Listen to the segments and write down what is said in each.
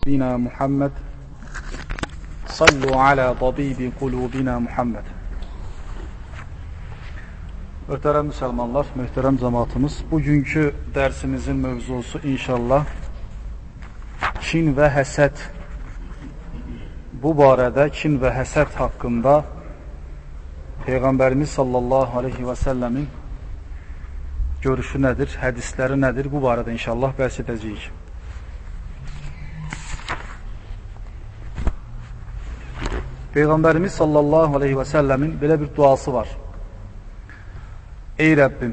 قلوبنا محمد صلوا على طبيب قلوبنا محمد. Möhtərəm müsəlmanlar, möhtərəm cəmaatımız, bugünkü dərsimizin mövzusu inşallah kin və həsəd. Bu barədə kin və həsəd haqqında Peyğəmbərimiz sallallahu aleyhi və səlləmin görüşü nədir, hədisləri nədir, bu barədə inşallah bəhs edəcəyik. Peyğəmbərimiz sallallahu aleyhi və səlləmin belə bir duası var. Ey Rəbbim,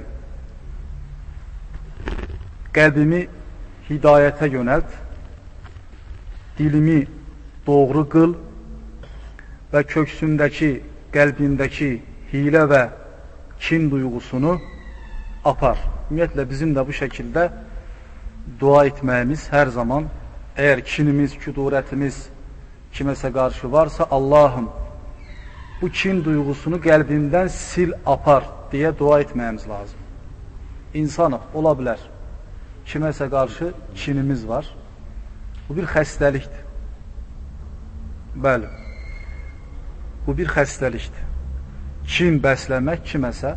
qəlbimi hidayətə yönəlt, dilimi doğru qıl və köksümdəki, qəlbimdəki hilə və kin duyğusunu apar. Ümumiyyətlə, bizim də bu şəkildə dua etməyimiz hər zaman, əgər kinimiz, küdurətimiz kiməsə qarşı varsa, Allahım, bu kin duyğusunu qəlbimdən sil, apar deyə dua etməyimiz lazım. İnsanıq, ola bilər, kiməsə qarşı kinimiz var. Bu bir xəstəlikdir. Bəli, bu bir xəstəlikdir. Kin bəsləmək kiməsə,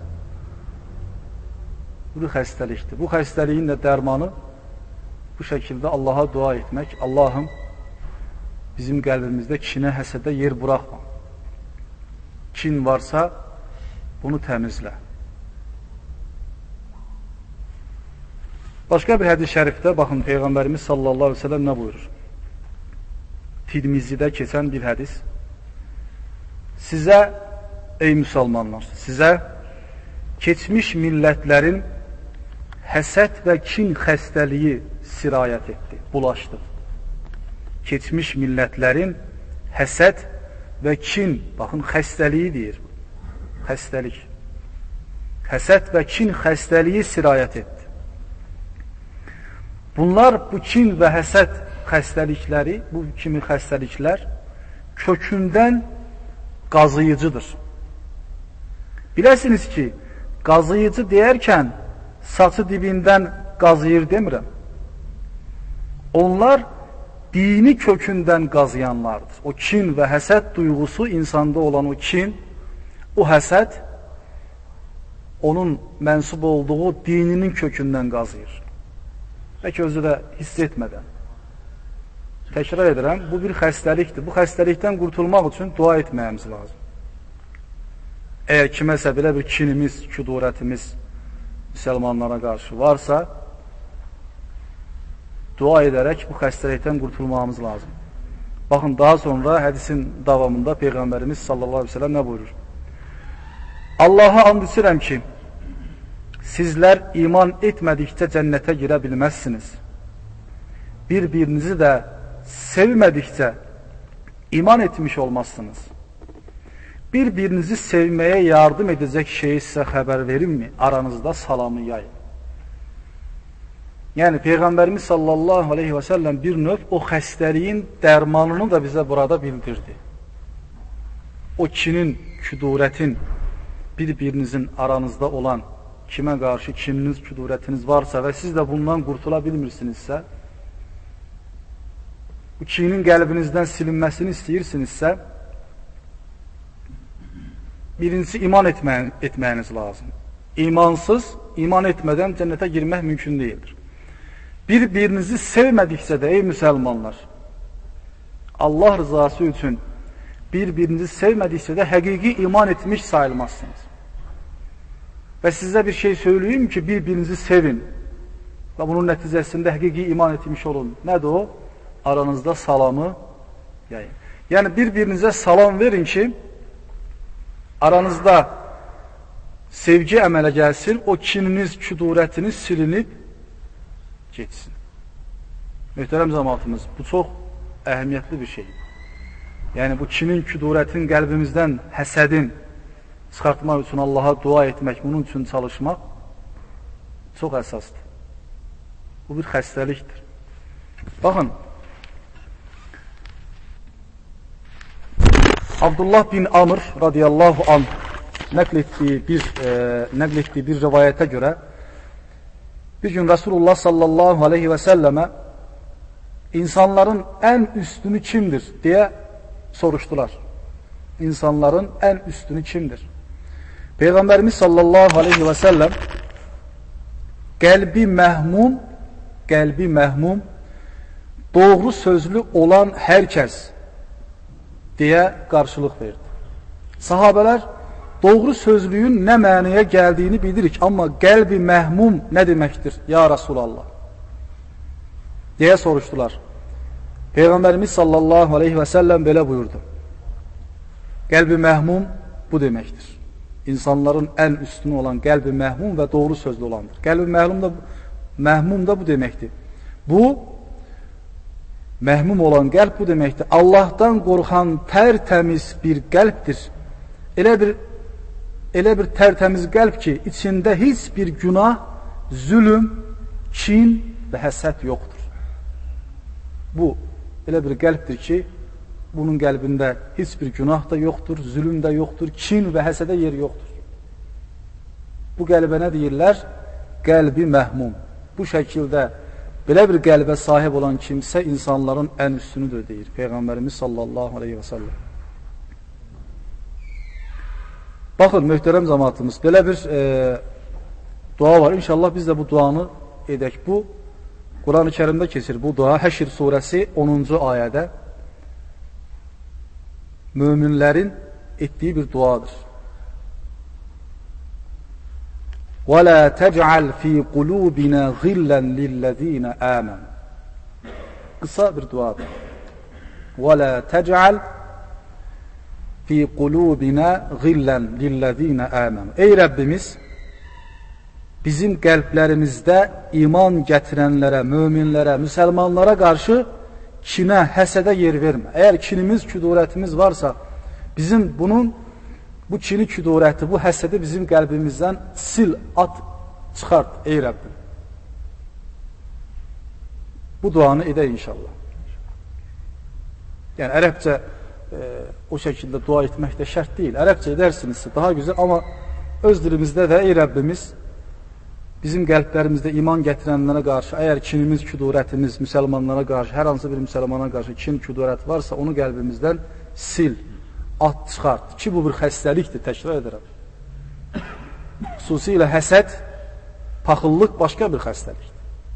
bu bir xəstəlikdir. Bu xəstəliyin də dərmanı bu şəkildə Allaha dua etmək. Allahım, bizim qəlbimizdə kinə, həsədə yer buraxma. Kin varsa, bunu təmizlə. Başqa bir hədis-i şərifdə, baxın, Peyğəmbərimiz sallallahu aleyhi ve sellem nə buyurur? Tirmizidə keçən bir hədis. Sizə, ey müsəlmanlar, sizə keçmiş millətlərin həsəd və kin xəstəliyi sirayət etdi, bulaşdı. Keçmiş millətlərin həsəd və kin, baxın, xəstəliyi deyir. Xəstəlik. Həsəd və kin xəstəliyi sirayət etdi. Bunlar, bu kin və həsəd xəstəlikləri, bu kimi xəstəliklər kökündən qazıyıcıdır. Biləsiniz ki, qazıyıcı deyərkən saçı dibindən qazıyır demirəm. Onlar dini kökündən qazıyanlardır. O kin və həsəd duyğusu, insanda olan o kin, o həsəd onun mənsub olduğu dininin kökündən qazıyır. Bəlkə özü də hiss etmədən. Təkrar edirəm, bu bir xəstəlikdir. Bu xəstəlikdən qurtulmaq üçün dua etməyimiz lazım. Əgər kiməsə belə bir kinimiz, küdurətimiz müsəlmanlara qarşı varsa, dua edərək bu xəstəlikdən qurtulmağımız lazım. Baxın, daha sonra hədisin davamında Peyğəmbərimiz sallallahu aleyhi ve sellem nə buyurur? Allaha and içirəm ki, sizlər iman etmədikcə cənnətə girə bilməzsiniz. Bir-birinizi də sevmədikcə iman etmiş olmazsınız. Bir-birinizi sevməyə yardım edəcək şeyi sizə xəbər verimmi? Aranızda salamı yayın. Yəni, Peyğəmbərimiz sallallahu aleyhi və səlləm bir növ o xəstəliyin dərmanını da bizə burada bildirdi. O kinin, küdurətin, bir-birinizin aranızda olan kimə qarşı kininiz, küdurətiniz varsa və siz də bundan qurtula bilmirsinizsə, bu kinin qəlbinizdən silinməsini istəyirsinizsə, birincisi iman etməyiniz lazım. İmansız, iman etmədən cənnətə girmək mümkün deyildir. Bir-birinizi sevmədikcə də, ey müsəlmanlar, Allah rızası üçün bir-birinizi sevmədikcə də həqiqi iman etmiş sayılmazsınız. Və sizə bir şey söyləyeyim ki, bir-birinizi sevin və bunun nəticəsində həqiqi iman etmiş olun. Nədir o? Aranızda salamı yayın. Yəni, bir-birinizə salam verin ki, aranızda sevgi əmələ gəlsin, o kininiz, küdurətiniz silinib geçsin. Möhtərəm cəmaatımız, bu çox əhəmiyyətli bir şey. Yəni, bu kinin, küdurətin, qəlbimizdən həsədin çıxartmaq üçün Allaha dua etmək, bunun üçün çalışmaq çox əsasdır. Bu bir xəstəlikdir. Baxın, Abdullah bin Amr radiyallahu anh nəql etdiyi bir rivayətə görə bir gün Rasulullah sallallahu aleyhi və səlləmə İnsanların ən üstünü kimdir deyə soruşdular. İnsanların ən üstünü kimdir? Peyğəmbərimiz sallallahu aleyhi və səlləm qəlbi məhmum, doğru sözlü olan hər kəs deyə qarşılıq verdi. Sahabələr doğru sözlüyün nə mənaya gəldiyini bilirik, amma qəlbi məhmum nə deməkdir, ya Rasulallah? Deyə soruşdular. Peyğəmbərimiz sallallahu aleyhi və səlləm belə buyurdu. Qəlbi məhmum bu deməkdir. İnsanların ən üstünü olan qəlbi məhmum və doğru sözlü olandır. Qəlbi məhmum da bu deməkdir. Bu, məhmum olan qəlb bu deməkdir. Allahdan qorxan tərtəmiz bir qəlbdir. Elə bir tərtəmiz qəlb ki, içində heç bir günah, zülüm, kin və həsəd yoxdur. Bu, elə bir qəlbdir ki, bunun qəlbində heç bir günah da yoxdur, zülüm də yoxdur, kin və həsədə yer yoxdur. Bu qəlbə nə deyirlər? Qəlbi məhmum. Bu şəkildə belə bir qəlbə sahib olan kimsə insanların ən üstünüdür deyir Peyğəmbərimiz sallallahu aleyhi və səlləm. Baxın, möhtərəm cəmaatımız, belə bir dua var. İnşallah biz də bu duanı edək. Bu, Quran-ı Kərimdə keçir bu dua. Həşr surəsi 10-cu ayədə möminlərin etdiyi bir duadır. وَلَا تَجْعَلْ فِي قُلُوبِنَا غِلًّا لِلَّذ۪ينَ آمَنُوا Qısa bir duadır. وَلَا تَجْعَلْ فِي قُلُوبِنَا غِلًّا لِلَّذ۪ينَ آمَنُوا Ey Rəbbimiz, bizim qəlblərimizdə iman gətirənlərə, möminlərə, müsəlmanlara qarşı kinə, həsədə yer vermə. Əgər kinimiz, küdurətimiz varsa, bizim bu kini, küdurəti, bu həsədi bizim qəlbimizdən sil, at, çıxart, ey Rəbbim. Bu duanı edək inşallah. Yəni, ərəbcə o şəkildə dua etmək də şərt deyil. Ərəbcə edərsinizsə daha güzel, amma öz dilimizdə də ey Rəbbimiz, bizim qəlblərimizdə iman gətirənlərə qarşı, əgər kinimiz, küdurətimiz, müsəlmanlara qarşı, hər hansı bir müsəlmana qarşı kin, küdurət varsa, onu qəlbimizdən sil, at, çıxart. Ki, bu bir xəstəlikdir, təkrar edirəm. Xüsusilə həsəd, paxıllıq başqa bir xəstəlikdir.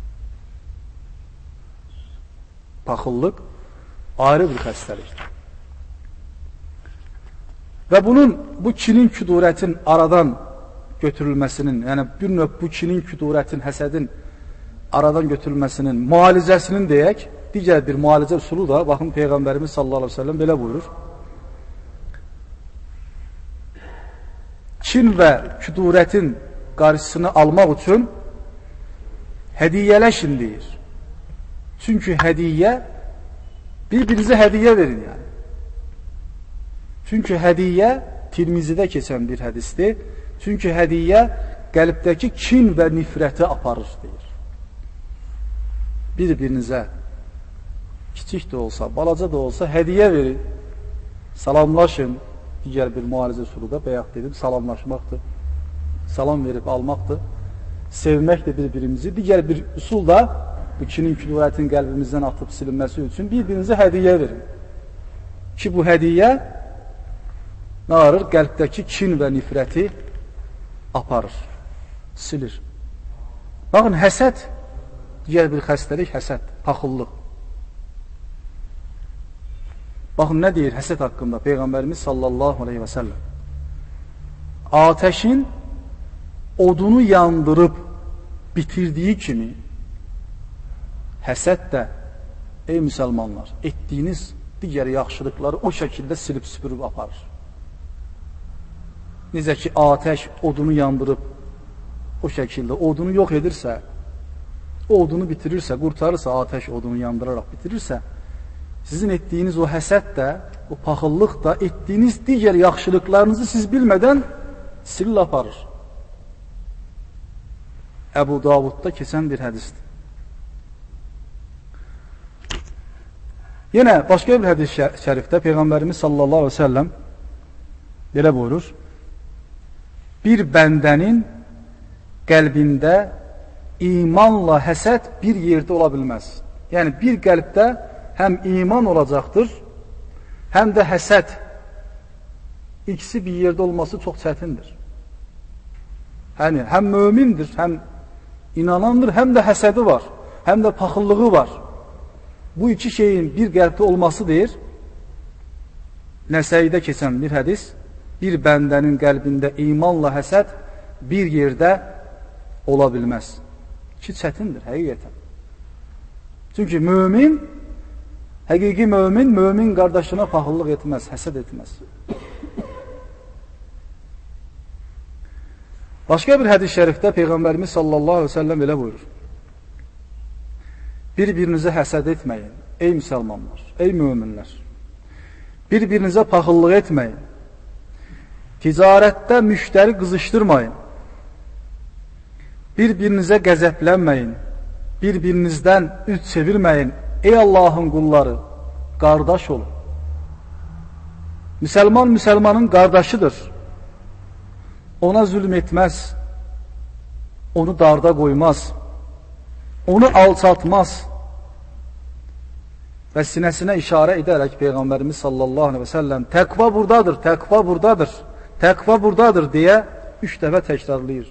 Paxıllıq ayrı bir xəstəlikdir. Və bu kinin, küdurətin aradan götürülməsinin, yəni bir növ bu kinin, küdurətin, həsədin aradan götürülməsinin müalicəsinin deyək, digər bir müalicə üsulu da, baxın Peyğəmbərimiz sallallahu aleyhi ve sellem belə buyurur. Kin və küdurətin qarşısını almaq üçün hədiyyələşin deyir. Çünki hədiyyə, bir-birinizə hədiyyə verin yəni. Çünki hədiyyə Tirmizidə keçən bir hədisdir. Çünki hədiyyə qəlbdəki kin və nifrəti aparır deyir. Bir-birinizə kiçik də olsa, balaca da olsa hədiyyə verin, salamlaşın. Digər bir müalicə üsulu da bayaq dedim, salamlaşmaqdır, salam verib almaqdır, sevməkdir bir-birimizi. Digər bir üsul da bu kinin, küdurətin qəlbimizdən atıb silinməsi üçün bir-birinizə hədiyyə verin. Ki bu hədiyyə nə arır? Qəlbdəki kin və nifrəti aparır, silir. Baxın, həsəd, digər bir xəstəlik həsəd, paxıllıq. Baxın, nə deyir həsəd haqqında Peyğəmbərimiz sallallahu aleyhi və səlləm? Atəşin odunu yandırıb bitirdiyi kimi həsəd də, ey müsəlmanlar, etdiyiniz digər yaxşılıqları o şəkildə silib süpürüb aparır. Necə ki, atəş odunu yandırıb o şəkildə odunu yox edirsə, o odunu bitirirsə, qurtarırsa, atəş odunu yandıraraq bitirirsə, sizin etdiyiniz o həsəd də, o paxıllıq da, etdiyiniz digər yaxşılıqlarınızı siz bilmədən silib aparır. Əbu Davudda keçən bir hədisdir. Yenə başqa bir hədis şərifdə Peyğəmbərimiz sallallahu aleyhi ve sellem belə buyurur: bir bəndənin qəlbində imanla həsəd bir yerdə ola bilməz. Yəni, bir qəlbdə həm iman olacaqdır, həm də həsəd. İkisi bir yerdə olması çox çətindir. Yəni, həm mömindir, həm inanandır, həm də həsədi var, həm də paxıllığı var. Bu iki şeyin bir qəlbdə olması deyir, Nəsəidə keçən bir hədis, bir bəndənin qəlbində imanla həsəd bir yerdə ola bilməz. Ki, çətindir, həqiqətən. Çünki mömin, həqiqi mömin qardaşına paxıllıq etməz, həsəd etməz. Başqa bir hədis şərifdə Peyğəmbərimiz sallallahu aleyhi ve sellem belə buyurur. Bir-birinizə həsəd etməyin, ey müsəlmanlar, ey möminlər. Bir-birinizə paxıllıq etməyin. Ticarətdə müştəri qızışdırmayın. Bir-birinizə qəzəblənməyin. Bir-birinizdən üz çevirməyin. Ey Allahın qulları, qardaş olun. Müsəlman müsəlmanın qardaşıdır. Ona zülm etməz. Onu darda qoymaz. Onu alçaltmaz. Və sinəsinə işarə edərək Peyğəmbərimiz sallallahu aleyhi ve sellem təqva buradadır, təqva buradadır, təqva buradadır deyə 3 dəfə təkrarlayır.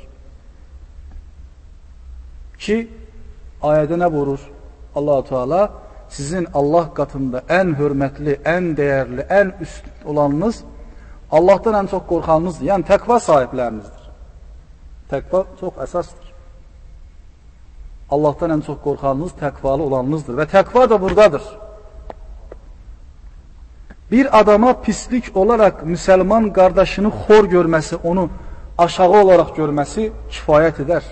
Ki, ayədə nə buyurur? Allah-u Teala sizin Allah qatında ən hörmətli, ən dəyərli, ən üst olanınız Allahdan ən çox qorxanınızdır. Yəni, təqva sahiblərinizdir. Təqva çox əsasdır. Allahdan ən çox qorxanınız təqvalı olanınızdır. Və təqva da buradadır. Bir adama pislik olaraq müsəlman qardaşını xor görməsi, onu aşağı olaraq görməsi kifayət edər.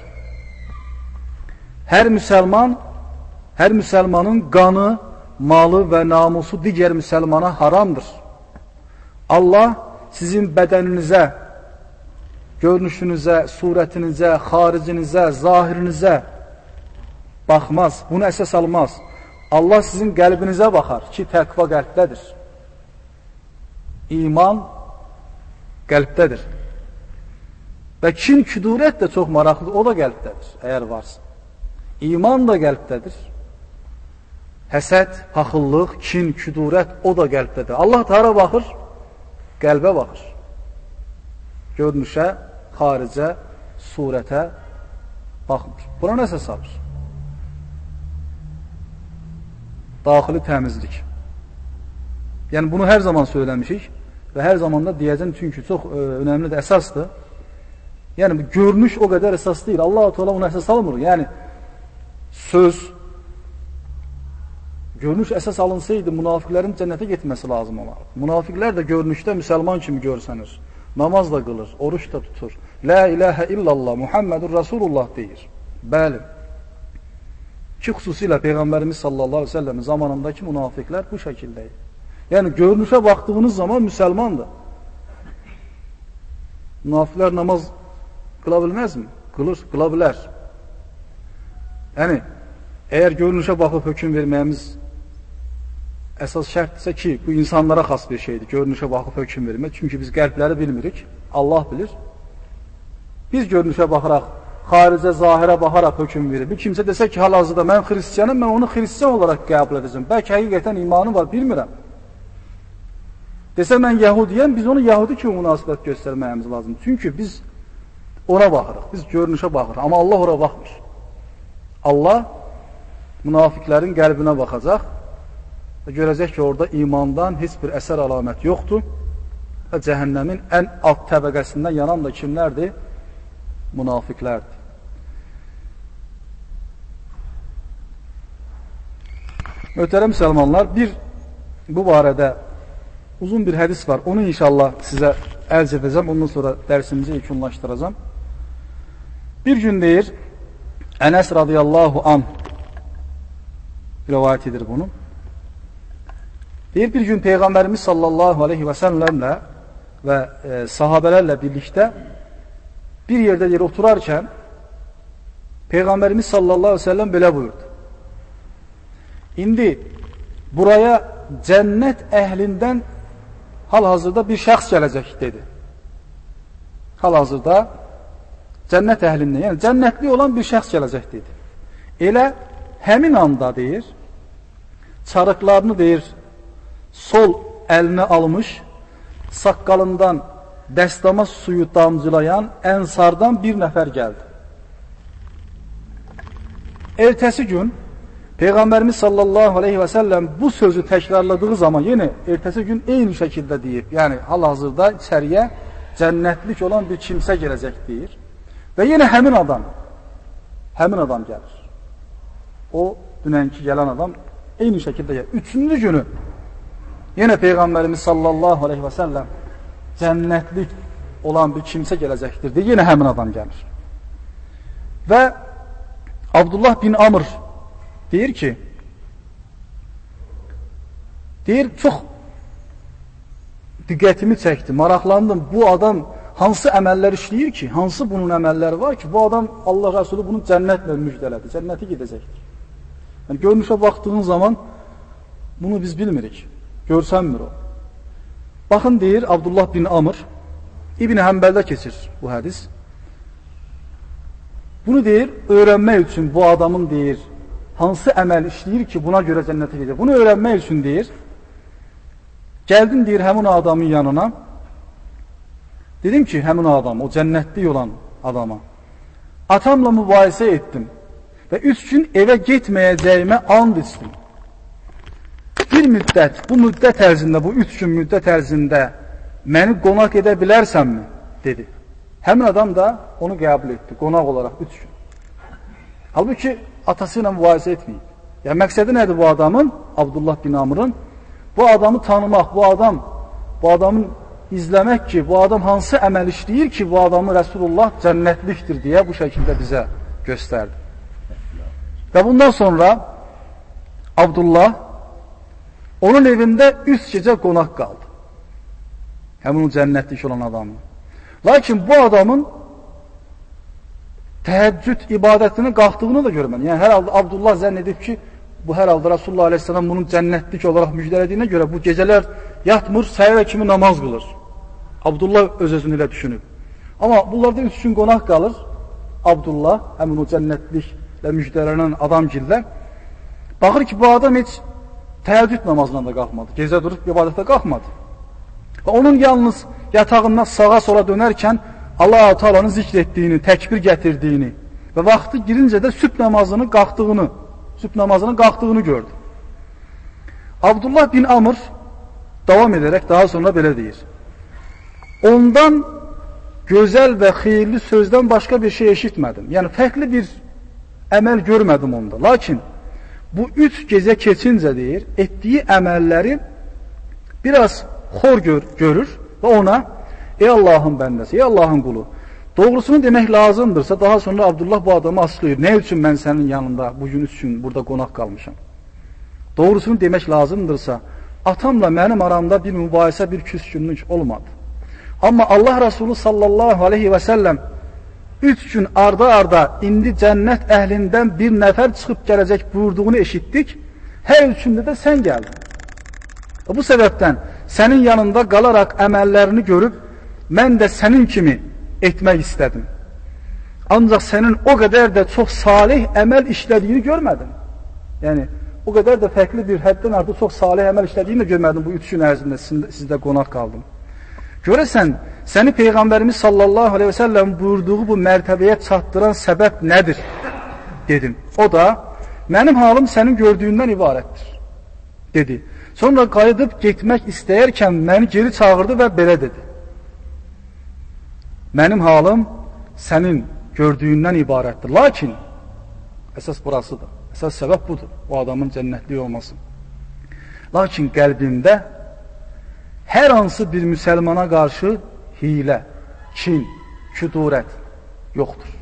Hər müsəlmanın qanı, malı və namusu digər müsəlmana haramdır. Allah sizin bədəninizə, görünüşünüzə, surətinizə, xaricinizə, zahirinizə baxmaz, bunu əsas almaz. Allah sizin qəlbinizə baxar ki, təqva qəlbdədir. İman qəlbdədir. Və kin, küdurət də çox maraqlıdır, o da qəlbdədir, əgər varsa. İman da qəlbdədir. Həsəd, paxıllıq, kin, küdurət, o da qəlbdədir. Allah da hara baxır? Qəlbə baxır. Görünüşə, xaricə, surətə baxmır. Buna nəsə salır? Daxili təmizlik. Yəni, bunu hər zaman söyləmişik və hər zaman da deyəcəm, çünki çox önəmlidir, əsasdır. Yəni, görünüş o qədər əsas deyil. Allah-u Teala onu əsas almır. Yəni, söz, görünüş əsas alınsaydı, münafiqlərin cənnətə getməsi lazım olardı. Münafiqlər də görünüşdə müsəlman kimi görsənir. Namaz da qılır, oruç da tutur. La ilahə illallah, Muhammedur Rasulullah deyir. Bəli. Ki, xüsusilə Peyğəmbərimiz sallallahu aleyhi ve sellem zamanındakı münafiqlər bu şəkildəyir. Yəni, görünüşə baxdığınız zaman müsəlmandır. Münafiqlər namaz qıla bilməzmi? Qılır, qıla bilər. Yəni, əgər görünüşə baxıb hökm verməyimiz əsas şərtdirsə ki, bu insanlara xas bir şeydir, görünüşə baxıb hökm vermək. Çünki biz qəlbləri bilmirik, Allah bilir. Biz görünüşə baxaraq, xaricə, zahirə baxaraq hökm verir. Bir kimsə desə ki, hal-hazırda mən xristiyanım, mən onu xristiyan olaraq qəbul edəcəm. Bəlkə həqiqətən imanı var, bilmirəm. Desə mən yəhudiyəm, biz onu yəhudi kimi münasibət göstərməyimiz lazım. Çünki biz ona baxırıq, biz görünüşə baxırıq. Amma Allah ora baxmır. Allah münafiqlərin qəlbinə baxacaq və görəcək ki, orada imandan heç bir əsər əlamət yoxdur və cəhənnəmin ən alt təbəqəsindən yanan da kimlərdir? Münafiqlərdir. Möhtərəm müsəlmanlar, bu barədə uzun bir hədis var. Onu inşallah sizə ərz edəcəm. Ondan sonra dərsimizi yekunlaşdıracam. Bir gün deyir, Ənəs radiyallahu anh rivayət edir bunu. Deyir, bir gün Peyğəmbərimiz sallallahu aleyhi və səlləmlə və sahabələrlə birlikdə bir yerdə oturarkən Peyğəmbərimiz sallallahu aleyhi və səlləm belə buyurdu. İndi buraya cənnət əhlindən hal-hazırda bir şəxs gələcək, dedi. Hal-hazırda cənnət əhlindən, yəni cənnətli olan bir şəxs gələcək, dedi. Elə həmin anda, deyir, çarıqlarını deyir, sol əlinə almış, saqqalından dəstəmaz suyu damcılayan ənsardan bir nəfər gəldi. Ertəsi gün Peyğəmbərimiz sallallahu aleyhi və səlləm bu sözü təkrarladığı zaman yenə ertəsi gün eyni şəkildə deyib, yəni hal-hazırda içəriyə cənnətlik olan bir kimsə gələcək deyir və yenə həmin adam gəlir. O dünənki gələn adam eyni şəkildə gəlir. Üçüncü günü yenə Peyğəmbərimiz sallallahu aleyhi və səlləm cənnətlik olan bir kimsə gələcəkdir deyə yenə həmin adam gəlir. Və Abdullah bin Amr deyir ki, çox diqqətimi çəkdi, maraqlandım, bu adam hansı əməllər işləyir ki, hansı bunun əməlləri var ki, bu adam Allah Rəsulü bunu cənnətlə müjdələdi, cənnəti gedəcəkdir. Yəni, görünüşə baxdığın zaman bunu biz bilmirik, görsənmir o. Baxın deyir Abdullah bin Amr, İbn-i Həmbəldə keçir bu hədis. Bunu deyir, öyrənmək üçün bu adamın deyir, hansı əməl işləyir ki, buna görə cənnətə gedir. Bunu öyrənmək üçün deyir, gəldim deyir həmin adamın yanına, dedim ki, həmin adam, o cənnətli olan adama, atamla mübahisə etdim və 3 gün evə getməyəcəyimə and içdim. Bir müddət, bu müddət ərzində, bu 3 gün müddət ərzində məni qonaq edə bilərsənmi? Dedi. Həmin adam da onu qəbul etdi, qonaq olaraq 3 gün. Halbuki atası ilə mübahisə etməyib. Yəni, məqsədi nədir bu adamın? Abdullah bin Amr'ın. Bu adamı tanımaq, bu adamın izləmək ki, bu adam hansı əməl işləyir ki, bu adamı Rəsulullah cənnətlikdir deyə bu şəkildə bizə göstərdi. Və bundan sonra Abdullah onun evində 3 gecə qonaq qaldı. Həmin o cənnətlik olan adamın. Lakin bu adamın təhəccüd ibadətinin qalxdığını da görmədi. Yəni, hər halda Abdullah zənn edib ki, bu hər halda Rasulullah aleyhisselam bunun cənnətlik olaraq müjdələdiyinə görə bu gecələr yatmır, səhərə kimi namaz qılır. Abdullah öz-özünü ilə düşünüb. Amma bunlarda 3 gün qonaq qalır. Abdullah, həmin o cənnətliklə müjdələnən adamgillər. Baxır ki, bu adam heç təhəccüd namazından da qalxmadı. Gecə durub ibadətə qalxmadı. Və onun yalnız yatağından sağa sola dönərkən Allah-u Teala'nın zikr etdiyini, təkbir gətirdiyini və vaxtı girincə də sübh namazının qalxdığını gördü. Abdullah bin Amr davam edərək daha sonra belə deyir. Ondan gözəl və xeyirli sözdən başqa bir şey eşitmədim. Yəni, fərqli bir əməl görmədim onda. Lakin bu 3 gecə keçincə deyir, etdiyi əməlləri biraz xor görür və ona, ey Allahın bəndəsi, ey Allahın qulu, doğrusunu demək lazımdırsa, daha sonra Abdullah bu adamı açıqlayır. Nə üçün mən sənin yanında bugün 3 gün burada qonaq qalmışam? Doğrusunu demək lazımdırsa, atamla mənim aramda bir mübahisə, bir küskünlük olmadı. Amma Allah Resulü sallallahu aleyhi və səlləm 3 gün arda-arda indi cənnət əhlindən bir nəfər çıxıb gələcək buyurduğunu eşitdik. Hər üçündə də sən gəldin. Bu səbəbdən sənin yanında qalaraq əməllərini görüb, mən də sənin kimi etmək istədim. Ancaq sənin o qədər də çox salih əməl işlədiyini görmədim. Yəni, o qədər də fərqli bir həddən artıq çox salih əməl işlədiyini də görmədim bu 3 gün ərzində sizdə qonaq qaldım. Görəsən, səni Peyğəmbərimiz sallallahu aleyhi və səlləm buyurduğu bu mərtəbəyə çatdıran səbəb nədir? Dedim. O da, mənim halım sənin gördüyündən ibarətdir. Dedi. Sonra qayıdıb getmək istəyərkən məni geri çağırdı və belə dedi. Mənim halım sənin gördüyündən ibarətdir. Lakin, əsas burasıdır. Əsas səbəb budur, o adamın cənnətli olması. Lakin qəlbimdə hər hansı bir müsəlmana qarşı hilə, kin, küdurət yoxdur.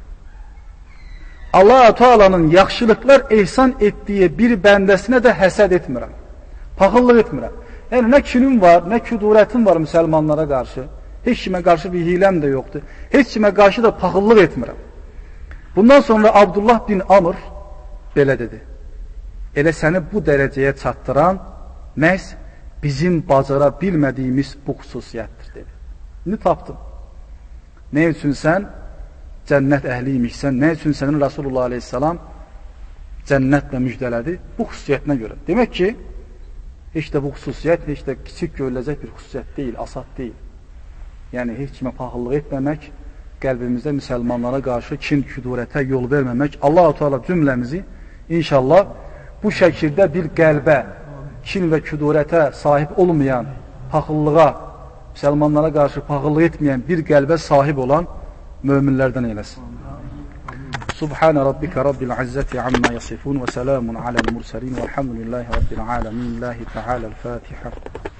Allah-u Teala'nın yaxşılıqlar ehsan etdiyi bir bəndəsinə də həsəd etmirəm, paxıllıq etmirəm. Yəni, nə kinim var, nə küdurətim var müsəlmanlara qarşı, heç kimə qarşı bir hiləm də yoxdur, heç kimə qarşı da paxıllıq etmirəm. Bundan sonra Abdullah bin Amr belə dedi, elə səni bu dərəcəyə çatdıran məhz bizim bacara bilmədiyimiz bu xüsusiyyətdir, dedi. İndi tapdım. Nə üçün sən cənnət əhliymişsən, nə üçün sənin Rasulullah aleyhissalam cənnətlə müjdələdi bu xüsusiyyətinə görə. Demək ki, heç də bu xüsusiyyət, heç də kiçik görüləcək bir xüsusiyyət deyil, asad deyil. Yəni, heç kimə paxıllıq etməmək, qəlbimizdə müsəlmanlara qarşı kin, küdurətə yol verməmək. Allah-u Teala cümləmizi inşallah bu şəkildə bir qəlbə, kin və küdurətə sahib olmayan, paxıllığa, müsəlmanlara qarşı paxıllıq etməyən bir qəlbə sahib olan möminlərdən eləsin. Subhan rabbika rabbil izzati amma yasifun və salamun alel mursalin velhamdülillahi rabbil alamin. Lillahi Teala'l-Fatiha.